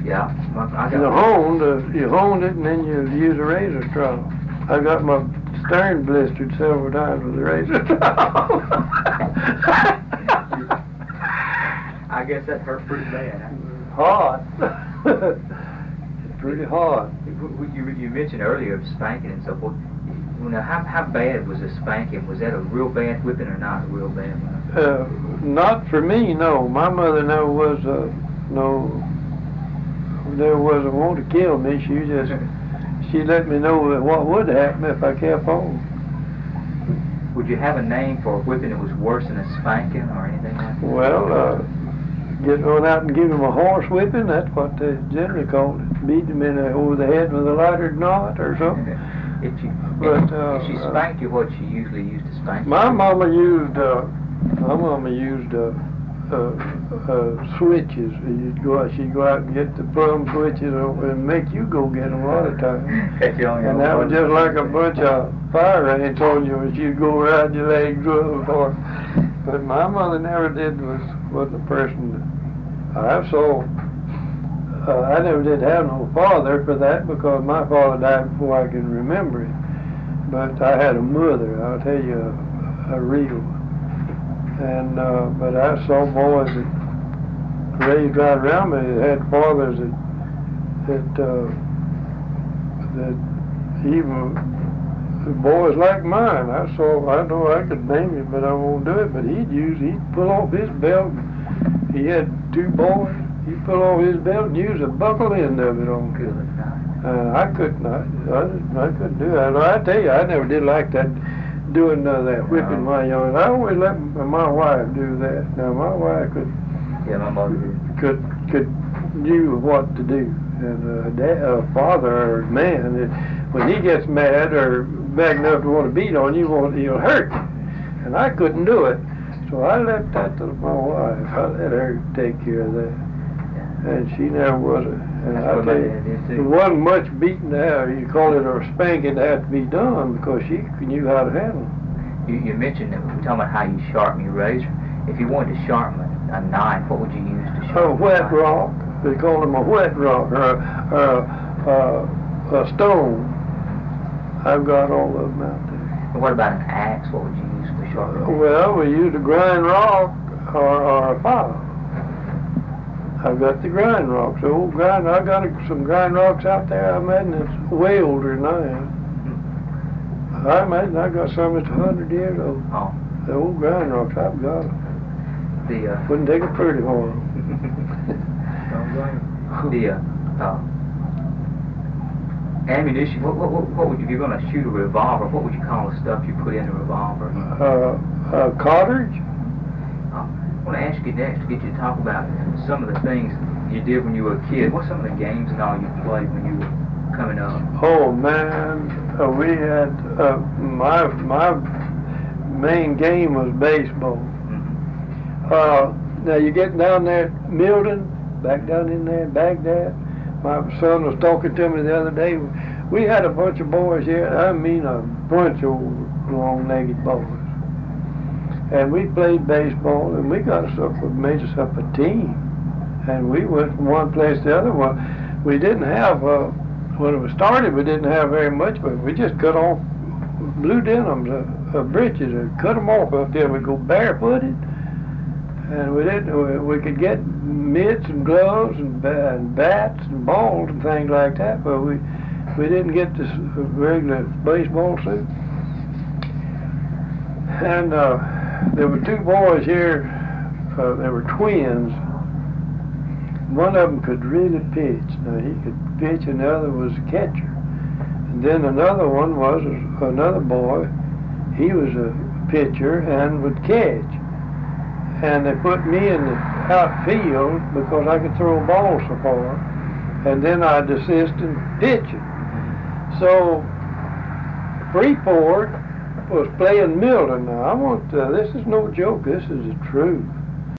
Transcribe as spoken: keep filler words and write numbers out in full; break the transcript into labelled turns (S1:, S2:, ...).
S1: Yeah, I got
S2: You honed, uh, you honed it, and then you use a razor trowel. I got my stern blistered several times with a razor trowel.
S1: I guess that hurt pretty bad. Huh?
S2: Hard. Pretty hard.
S1: You, you mentioned earlier spanking and so forth. You know, how, how bad was the spanking? Was that a real bad whipping or not a real bad one?
S2: Uh, not for me, no. My mother never was, uh, no, never was a want to kill me. She just, she let me know what would happen if I kept on.
S1: Would you have a name for a whipping that was worse than a spanking or anything like that?
S2: Well, uh, get one out and give him a horse whipping, that's what they generally called it. Beat him in the, over the head with a lighter knot or something.
S1: If, she,
S2: but,
S1: if,
S2: uh,
S1: if she spanked you, what she usually used to spank you?
S2: My mama used, uh, my mama used, uh, uh, uh, switches. You'd go out, she'd go out and get the plum switches and make you go get them a lot of times. And that was just like a bunch of fire ants on you, and she'd go around your legs for. But my mother never did was wasn't a person that I saw. Uh, I never did have no father for that because my father died before I can remember it. But I had a mother, I'll tell you, a, a real. And uh, but I saw boys that raised right around me that had fathers that that uh, that even boys like mine. I saw. I know I could name it, but I won't do it. But he'd use. He'd pull off his belt. He had two boys. He'd pull off his belt and use a buckle end of it on.
S1: Good.
S2: Uh, I couldn't. I, I, I couldn't do that. I tell you, I never did like that. Doing uh, that whipping my young. I always let my wife do that. Now my wife could.
S1: Yeah, my mother did.
S2: Could could knew what to do. And a uh, dad, uh, father or man, it, when he gets mad or bad enough to want to beat on you, won't he'll hurt you. And I couldn't do it, so I left that to my wife. I let her take care of that. And she never was. A, and I tell you, there wasn't much beating to have. You call it a spanking to have to be done because she knew how to handle it.
S1: You, you mentioned that we were talking about how you sharpen your razor. If you wanted to sharpen a, a knife, what would you use to sharpen?
S2: A wet rock. They call them a wet rock or a, or a, a, a stone. I've got all of them out there.
S1: And what about an axe? What would you use to sharpen?
S2: Uh, well, we use a grind rock or, or a file. I've got the grind rocks, the old grind. I got some grind rocks out there. I imagine it's way older than I am. Hmm. I imagine I got some that's a hundred years old.
S1: Oh.
S2: The old grind rocks, I've got them.
S1: The uh,
S2: wouldn't take a pretty one.
S1: the uh, uh, ammunition. What, what what what would you? If you're going to shoot a revolver, what would you call the stuff you put in the revolver?
S2: Uh, uh, cartridge.
S1: I want to ask you next to get you to talk about some of the things you did when you were a kid. What's some of the games and all you played when you were coming up?
S2: Oh man, uh, we had uh, my my main game was baseball. Mm-hmm. Uh, now you're getting down there at Milton, back down in there, Baghdad. My son was talking to me the other day. We had a bunch of boys here. I mean a bunch of long-legged boys. And we played baseball, and we got us up, made us up a team. And we went from one place to the other. Well, we didn't have, uh, when it was started, we didn't have very much, but we just cut off blue denims, uh, uh, breeches, and cut them off up there. We'd go barefooted, and we didn't. We, we could get mitts and gloves and, ba and bats and balls and things like that, but we we didn't get this regular baseball suit. And uh, there were two boys here. Uh, they were twins. One of them could really pitch. Now he could pitch, and the other was a catcher. And then another one was another boy. He was a pitcher and would catch. And they put me in the outfield because I could throw a ball so far. And then I'd assist in pitching. So Freeport was playing Milton. Now I want uh, this is no joke. This is the truth.